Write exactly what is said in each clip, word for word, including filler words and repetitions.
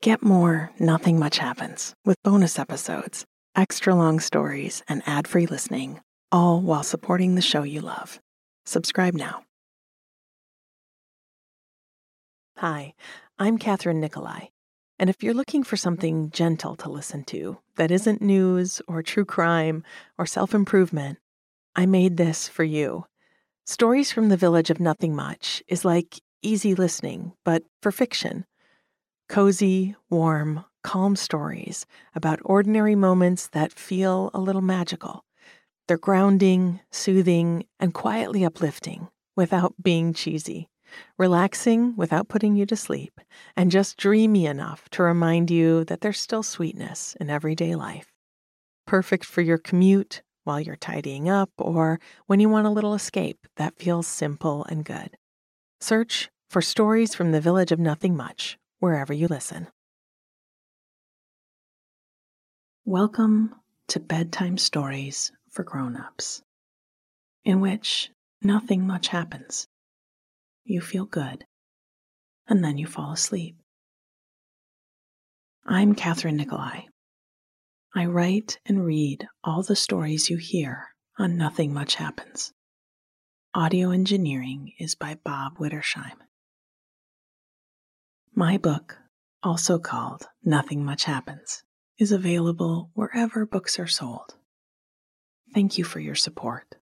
Get more Nothing Much Happens with bonus episodes, extra long stories, and ad-free listening, all while supporting the show you love. Subscribe now. Hi, I'm Catherine Nicolai, and if you're looking for something gentle to listen to that isn't news or true crime or self-improvement, I made this for you. Stories from the Village of Nothing Much is like easy listening, but for fiction. Cozy, warm, calm stories about ordinary moments that feel a little magical. They're grounding, soothing, and quietly uplifting without being cheesy. Relaxing without putting you to sleep, and just dreamy enough to remind you that there's still sweetness in everyday life. Perfect for your commute, while you're tidying up, or when you want a little escape that feels simple and good. Search for Stories from the Village of Nothing Much wherever you listen. Welcome to Bedtime Stories for Grown-ups, in which nothing much happens. You feel good, and then you fall asleep. I'm Catherine Nicolai. I write and read all the stories you hear on Nothing Much Happens. Audio engineering is by Bob Wittersheim. My book, also called Nothing Much Happens, is available wherever books are sold. Thank you for your support.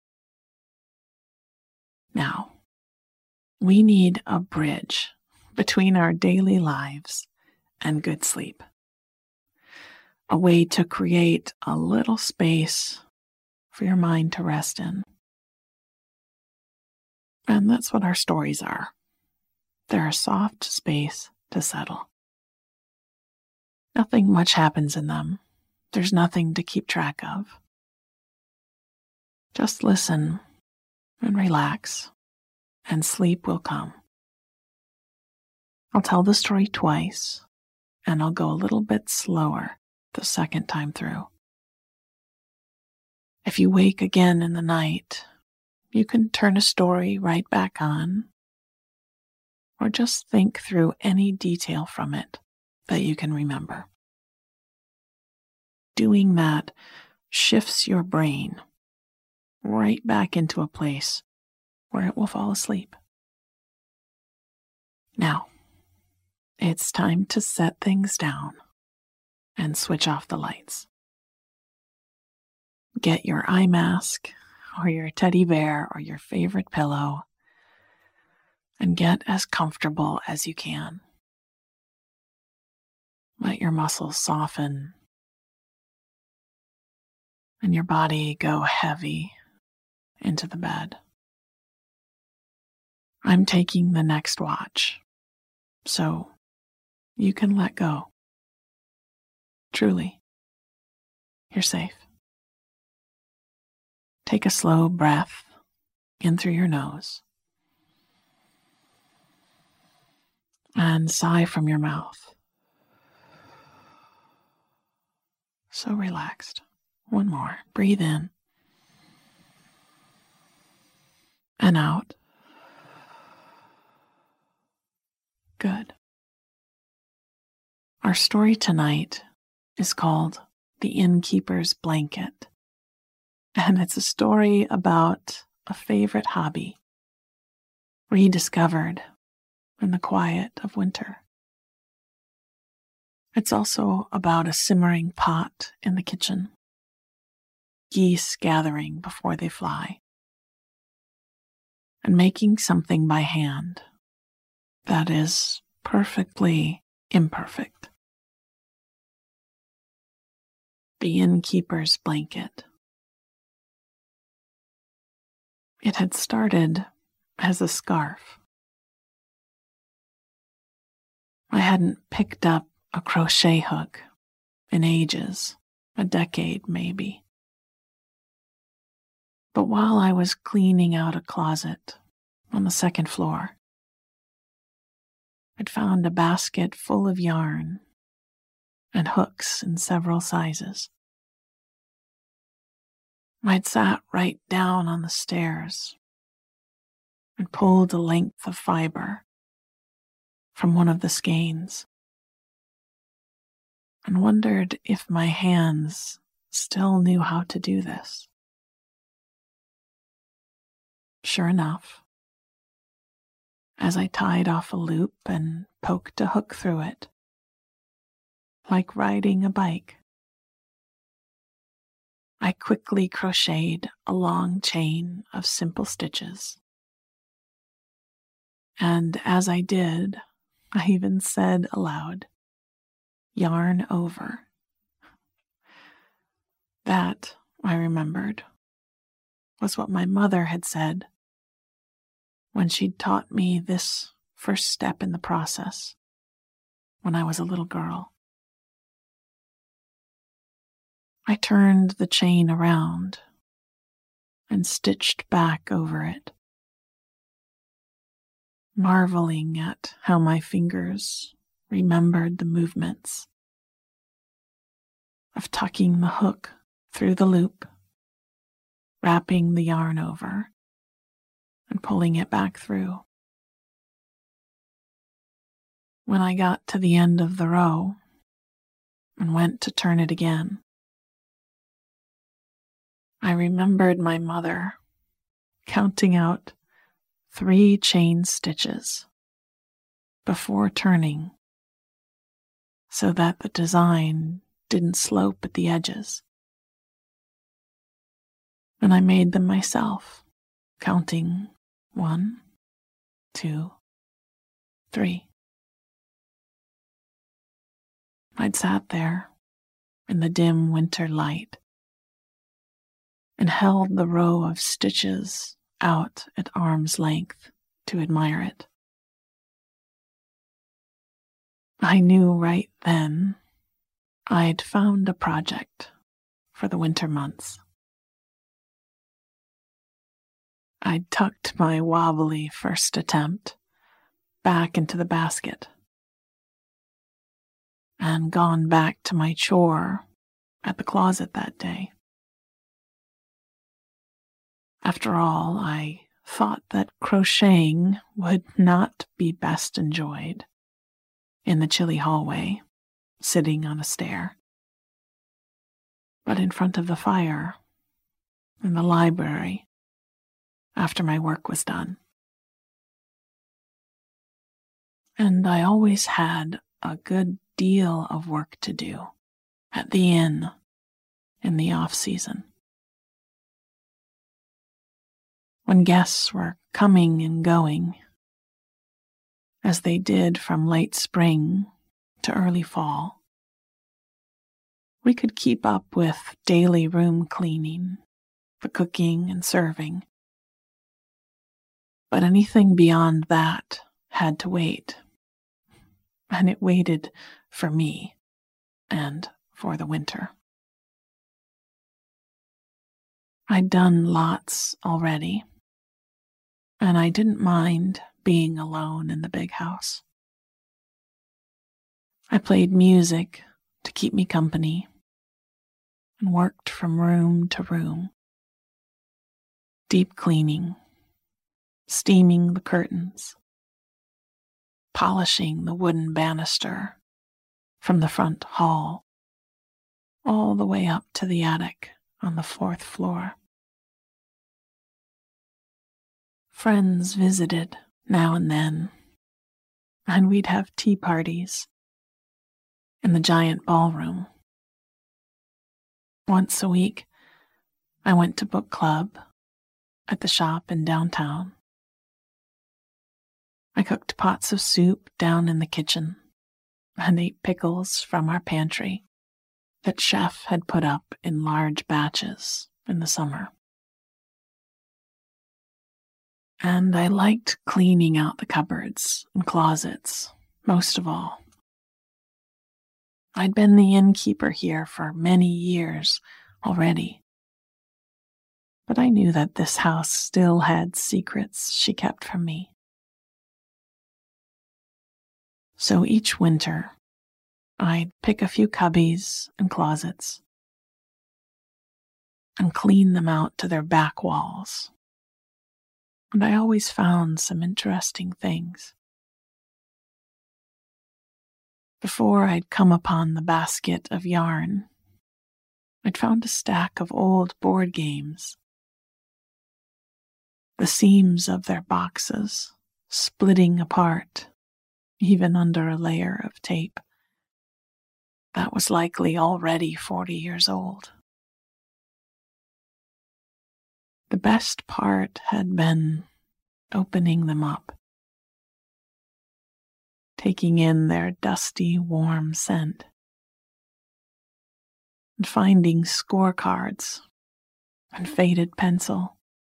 Now, we need a bridge between our daily lives and good sleep. A way to create a little space for your mind to rest in. And that's what our stories are. They're a soft space to settle. Nothing much happens in them. There's nothing to keep track of. Just listen and relax, and sleep will come. I'll tell the story twice, and I'll go a little bit slower the second time through. If you wake again in the night, you can turn a story right back on, or just think through any detail from it that you can remember. Doing that shifts your brain right back into a place where it will fall asleep. Now, it's time to set things down and switch off the lights. Get your eye mask or your teddy bear or your favorite pillow and get as comfortable as you can. Let your muscles soften and your body go heavy into the bed. I'm taking the next watch, so you can let go. Truly, you're safe. Take a slow breath in through your nose and sigh from your mouth. So relaxed. One more. Breathe in and out. Good. Our story tonight is called The Innkeeper's Blanket, and it's a story about a favorite hobby, rediscovered in the quiet of winter. It's also about a simmering pot in the kitchen, geese gathering before they fly, and making something by hand that is perfectly imperfect. The Innkeeper's Blanket. It had started as a scarf. I hadn't picked up a crochet hook in ages, a decade maybe. But while I was cleaning out a closet on the second floor, I'd found a basket full of yarn and hooks in several sizes. I'd sat right down on the stairs and pulled a length of fiber from one of the skeins. and wondered if my hands still knew how to do this. Sure enough, as I tied off a loop and poked a hook through it, like riding a bike, I quickly crocheted a long chain of simple stitches. And as I did, I even said aloud, "Yarn over." That, I remembered, was what my mother had said when she'd taught me this first step in the process when I was a little girl. I turned the chain around and stitched back over it, marveling at how my fingers remembered the movements of tucking the hook through the loop, wrapping the yarn over, and pulling it back through. When I got to the end of the row and went to turn it again, I remembered my mother counting out three chain stitches before turning so that the design didn't slope at the edges. And I made them myself, counting one, two, three. I'd sat there in the dim winter light and held the row of stitches out at arm's length to admire it. I knew right then I'd found a project for the winter months. I'd tucked my wobbly first attempt back into the basket and gone back to my chore at the closet that day. After all, I thought that crocheting would not be best enjoyed in the chilly hallway, sitting on a stair, but in front of the fire in the library after my work was done. And I always had a good deal of work to do at the inn in the off-season, when guests were coming and going, as they did from late spring to early fall. We could keep up with daily room cleaning, the cooking and serving, but anything beyond that had to wait, and it waited for me and for the winter. I'd done lots already, and I didn't mind being alone in the big house. I played music to keep me company and worked from room to room, deep cleaning, steaming the curtains, polishing the wooden banister from the front hall all the way up to the attic on the fourth floor. Friends visited now and then, and we'd have tea parties in the giant ballroom. Once a week, I went to book club at the shop in downtown. I cooked pots of soup down in the kitchen and ate pickles from our pantry that Chef had put up in large batches in the summer. And I liked cleaning out the cupboards and closets most of all. I'd been the innkeeper here for many years already, but I knew that this house still had secrets she kept from me. So each winter, I'd pick a few cubbies and closets and clean them out to their back walls. And I always found some interesting things. Before I'd come upon the basket of yarn, I'd found a stack of old board games. The seams of their boxes splitting apart, even under a layer of tape. That was likely already forty years old. The best part had been opening them up, taking in their dusty, warm scent, and finding scorecards and faded pencil,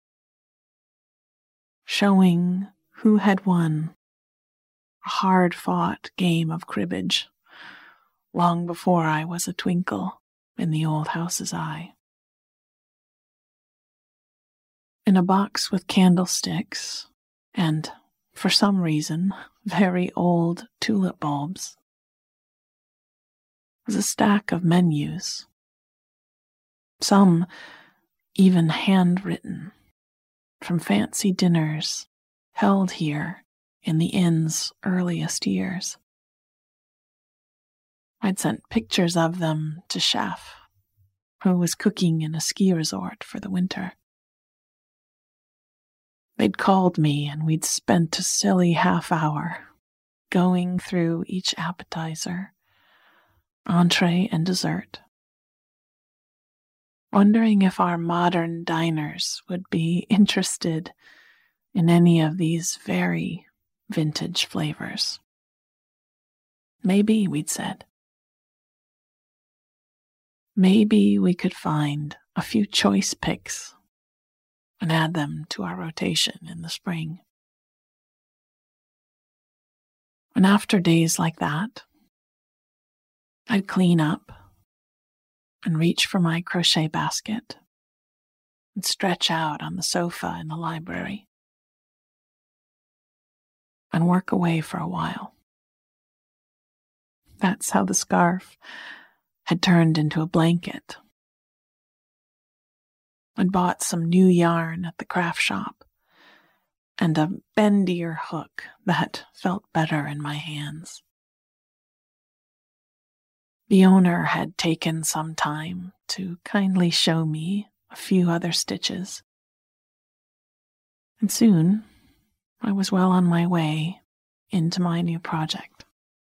showing who had won a hard-fought game of cribbage long before I was a twinkle in the old house's eye. In a box with candlesticks and, for some reason, very old tulip bulbs, was a stack of menus, some even handwritten, from fancy dinners held here in the inn's earliest years. I'd sent pictures of them to Chef, who was cooking in a ski resort for the winter. They'd called me and we'd spent a silly half hour going through each appetizer, entree, and dessert, wondering if our modern diners would be interested in any of these very vintage flavors. Maybe, we'd said. Maybe we could find a few choice picks and add them to our rotation in the spring. And after days like that, I'd clean up and reach for my crochet basket and stretch out on the sofa in the library and work away for a while. That's how the scarf had turned into a blanket. I'd bought some new yarn at the craft shop and a bendier hook that felt better in my hands. The owner had taken some time to kindly show me a few other stitches, and soon I was well on my way into my new project.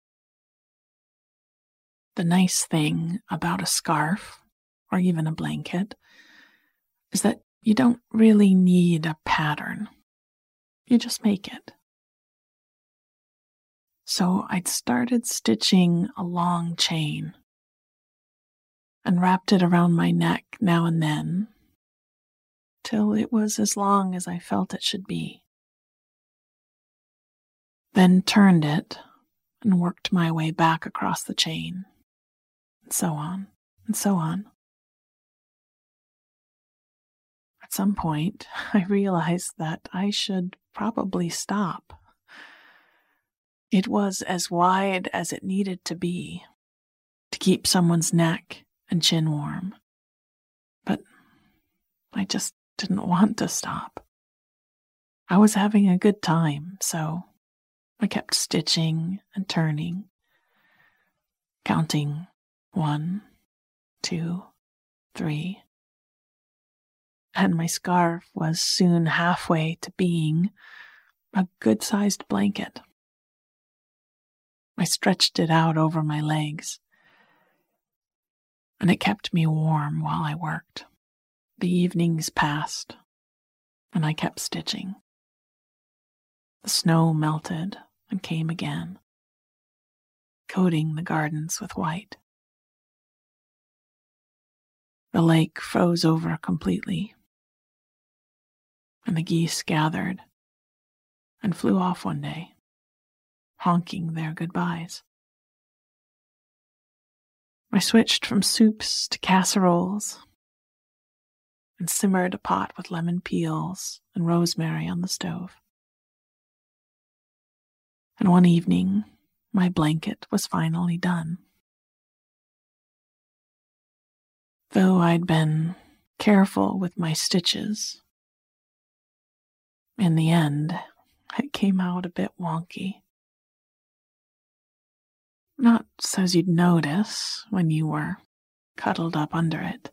The nice thing about a scarf, or even a blanket, is that you don't really need a pattern. You just make it. So I'd started stitching a long chain and wrapped it around my neck now and then till it was as long as I felt it should be. Then turned it and worked my way back across the chain, and so on and so on. At some point, I realized that I should probably stop. It was as wide as it needed to be to keep someone's neck and chin warm. But I just didn't want to stop. I was having a good time, so I kept stitching and turning, counting one, two, three, and my scarf was soon halfway to being a good-sized blanket. I stretched it out over my legs, and it kept me warm while I worked. The evenings passed, and I kept stitching. The snow melted and came again, coating the gardens with white. The lake froze over completely, and the geese gathered and flew off one day, honking their goodbyes. I switched from soups to casseroles and simmered a pot with lemon peels and rosemary on the stove. And one evening, my blanket was finally done. Though I'd been careful with my stitches, in the end, it came out a bit wonky. Not so's you'd notice when you were cuddled up under it.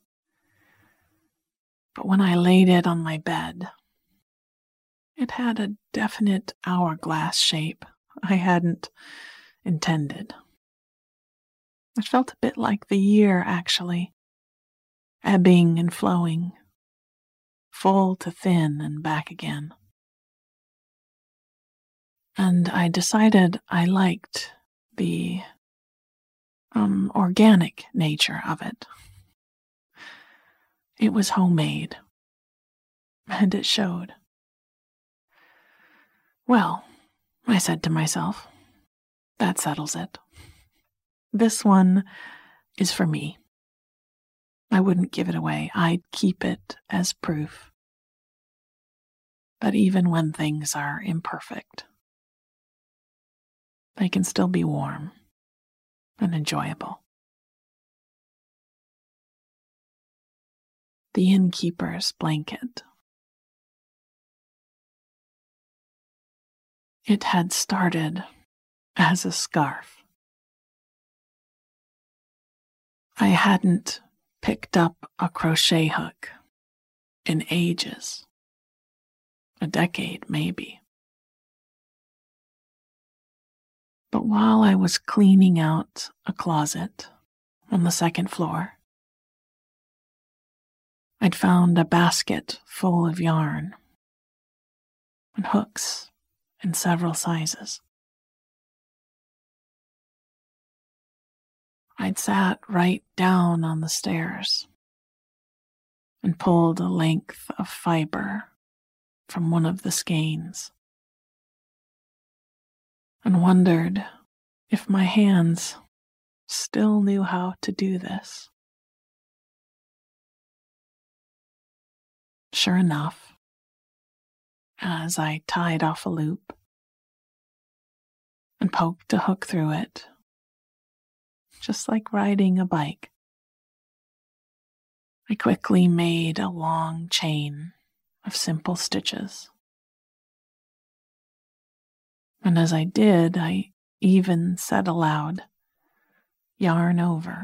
But when I laid it on my bed, it had a definite hourglass shape I hadn't intended. It felt a bit like the year, actually, ebbing and flowing, full to thin and back again. And I decided I liked the um, organic nature of it. It was homemade, and it showed. Well, I said to myself, that settles it. This one is for me. I wouldn't give it away. I'd keep it as proof that even when things are imperfect, they can still be warm and enjoyable. The innkeeper's blanket. It had started as a scarf. I hadn't picked up a crochet hook in ages. A decade, maybe. But while I was cleaning out a closet on the second floor, I'd found a basket full of yarn and hooks in several sizes. I'd sat right down on the stairs and pulled a length of fiber from one of the skeins and wondered if my hands still knew how to do this. Sure enough, as I tied off a loop and poked a hook through it, just like riding a bike, I quickly made a long chain of simple stitches. And as I did, I even said aloud, "Yarn over."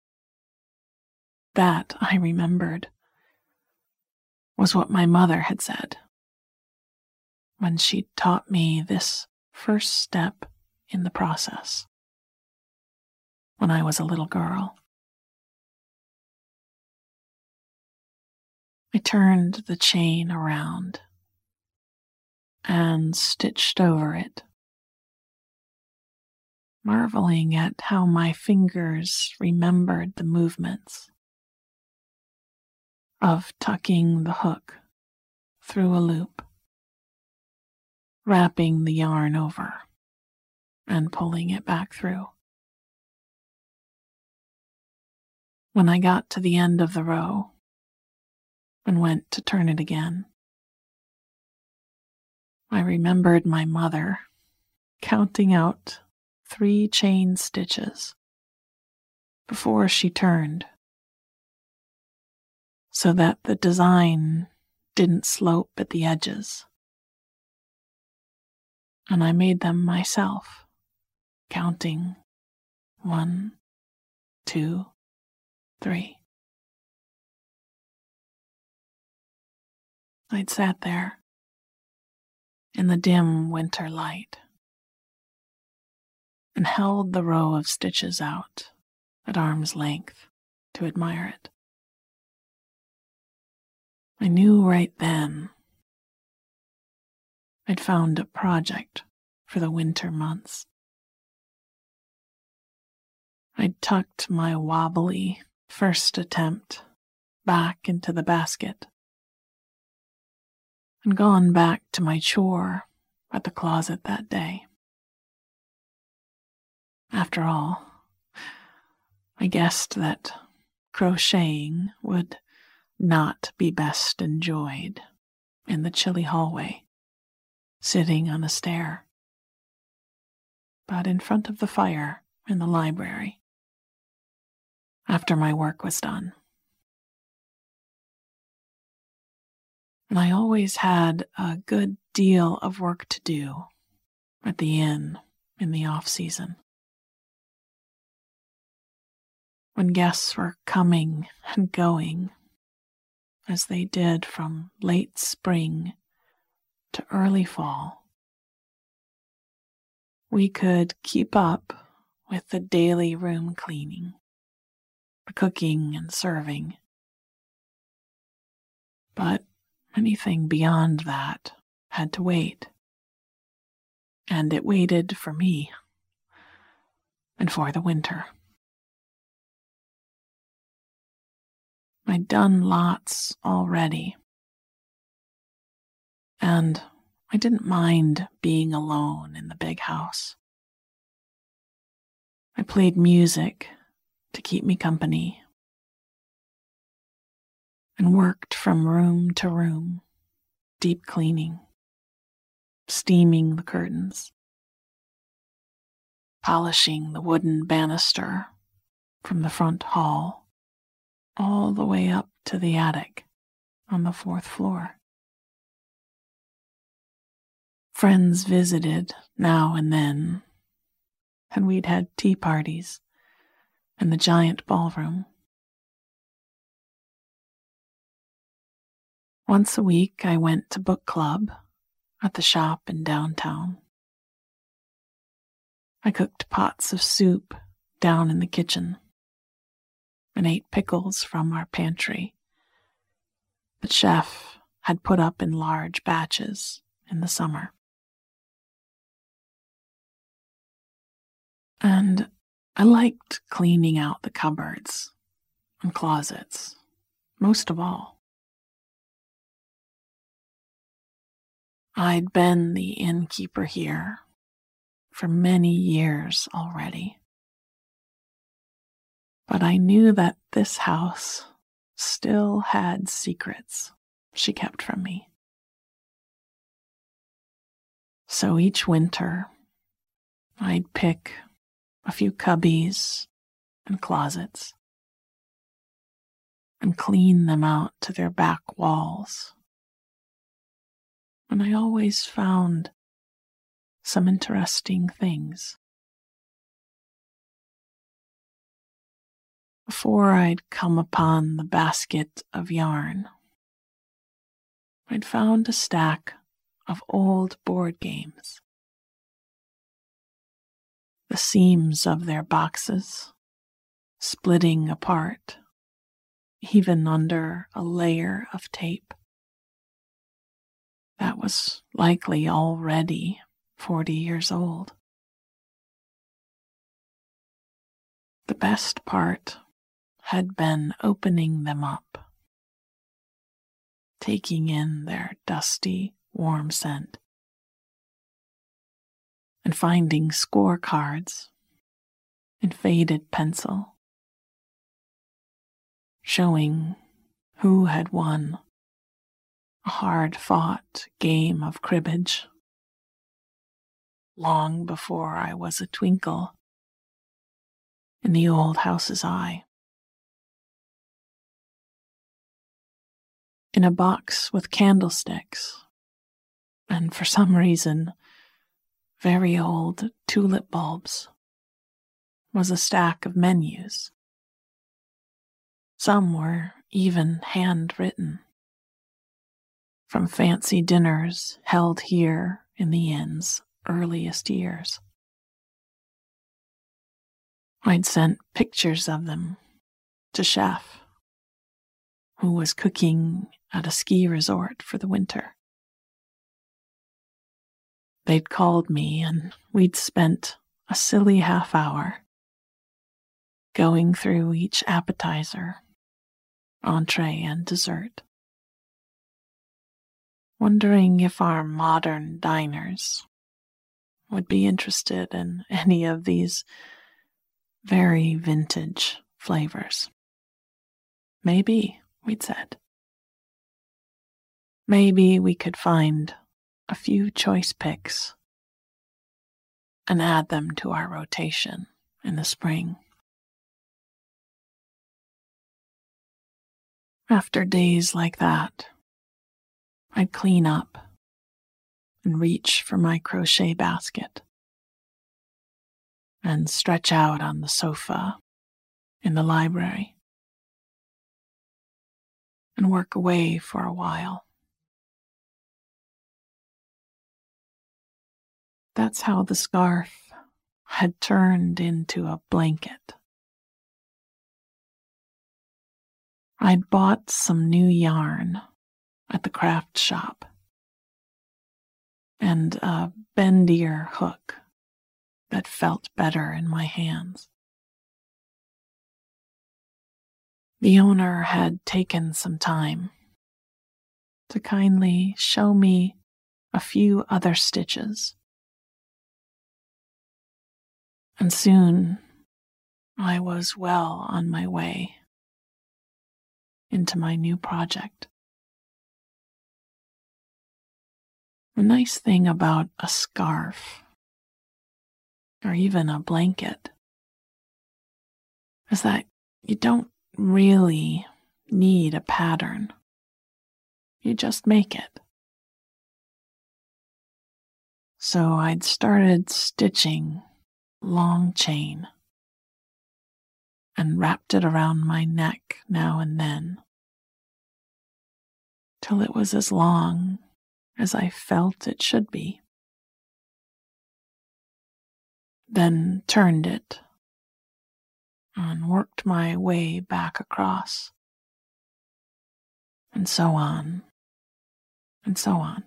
That, I remembered, was what my mother had said when she taught me this first step in the process when I was a little girl. I turned the chain around and stitched over it, marveling at how my fingers remembered the movements of tucking the hook through a loop, wrapping the yarn over, and pulling it back through. When I got to the end of the row and went to turn it again, I remembered my mother counting out three chain stitches before she turned, so that the design didn't slope at the edges. And I made them myself, counting one, two, three. I'd sat there in the dim winter light and held the row of stitches out at arm's length to admire it. I knew right then I'd found a project for the winter months. I'd tucked my wobbly first attempt back into the basket and gone back to my chore at the closet that day. After all, I guessed that crocheting would not be best enjoyed in the chilly hallway, sitting on a stair, but in front of the fire in the library after my work was done. And I always had a good deal of work to do at the inn in the off-season. when guests were coming and going, as they did from late spring to early fall, we could keep up with the daily room cleaning, the cooking and serving. But anything beyond that had to wait. And it waited for me and for the winter. I'd done lots already, and I didn't mind being alone in the big house. I played music to keep me company and worked from room to room, deep cleaning, steaming the curtains, polishing the wooden banister from the front hall all the way up to the attic on the fourth floor. Friends visited now and then, and we'd had tea parties in the giant ballroom. Once a week, I went to book club at the shop in downtown. I cooked pots of soup down in the kitchen and ate pickles from our pantry that Chef had put up in large batches in the summer. And I liked cleaning out the cupboards and closets, most of all. I'd been the innkeeper here for many years already, but I knew that this house still had secrets she kept from me. So each winter, I'd pick a few cubbies and closets and clean them out to their back walls. And I always found some interesting things. Before I'd come upon the basket of yarn, I'd found a stack of old board games. The seams of their boxes splitting apart, even under a layer of tape. That was likely already forty years old. The best part had been opening them up, taking in their dusty, warm scent, and finding scorecards in faded pencil, showing who had won a hard-fought game of cribbage long before I was a twinkle in the old house's eye. In a box with candlesticks, and for some reason, very old tulip bulbs, was a stack of menus. Some were even handwritten, from fancy dinners held here in the inn's earliest years. I'd sent pictures of them to Chef, who was cooking at a ski resort for the winter. They'd called me and we'd spent a silly half hour going through each appetizer, entree, and dessert, wondering if our modern diners would be interested in any of these very vintage flavors. Maybe, we'd said. Maybe we could find a few choice picks and add them to our rotation in the spring. After days like that, I'd clean up and reach for my crochet basket and stretch out on the sofa in the library and work away for a while. That's how the scarf had turned into a blanket. I'd bought some new yarn at the craft shop and a bendier hook that felt better in my hands. The owner had taken some time to kindly show me a few other stitches, and soon I was well on my way into my new project. The nice thing about a scarf, or even a blanket, is that you don't really need a pattern. You just make it. So I'd started stitching long chain and wrapped it around my neck now and then, till it was as long as I felt it should be. Then turned it and worked my way back across, and so on, and so on.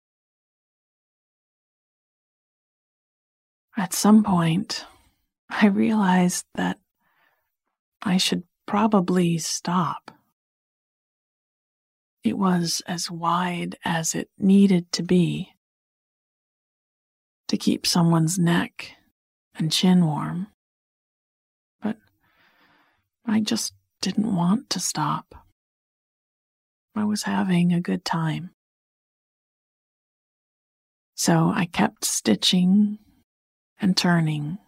At some point, I realized that I should probably stop. It was as wide as it needed to be to keep someone's neck and chin warm, but I just didn't want to stop. I was having a good time. So I kept stitching and turning,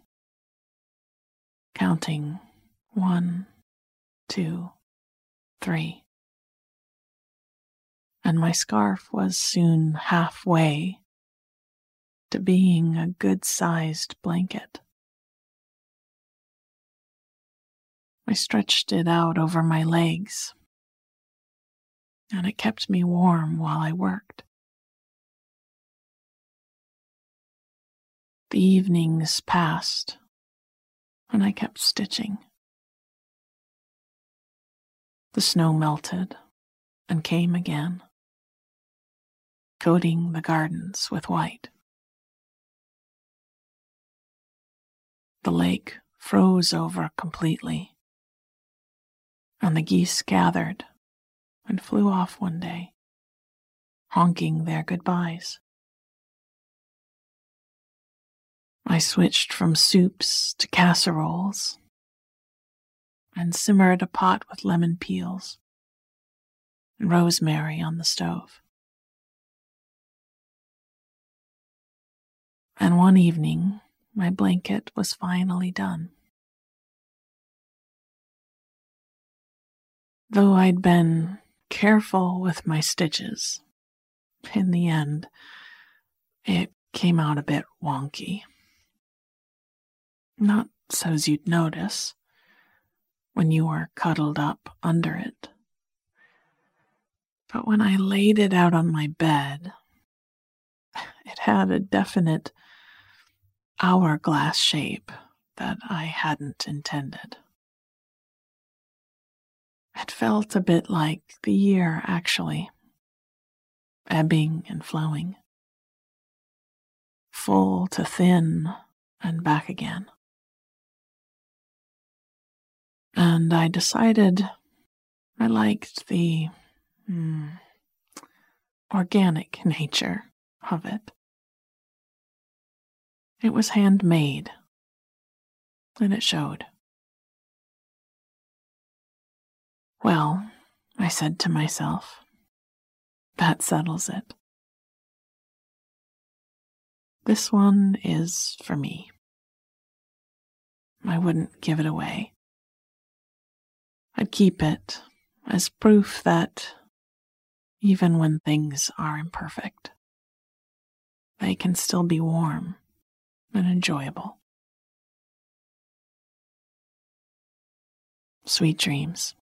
counting one, two, three. And my scarf was soon halfway to being a good-sized blanket. I stretched it out over my legs, and it kept me warm while I worked. The evenings passed, and I kept stitching. The snow melted and came again, coating the gardens with white. The lake froze over completely, and the geese gathered and flew off one day, honking their goodbyes. I switched from soups to casseroles and simmered a pot with lemon peels and rosemary on the stove. And one evening, my blanket was finally done. Though I'd been careful with my stitches, in the end, it came out a bit wonky. Not so's you'd notice when you were cuddled up under it. But when I laid it out on my bed, it had a definite hourglass shape that I hadn't intended. It felt a bit like the year, actually, ebbing and flowing, full to thin and back again. And I decided I liked the hmm, organic nature of it. It was handmade, and it showed. Well, I said to myself, that settles it. This one is for me. I wouldn't give it away. I'd keep it as proof that even when things are imperfect, they can still be warm and enjoyable. Sweet dreams.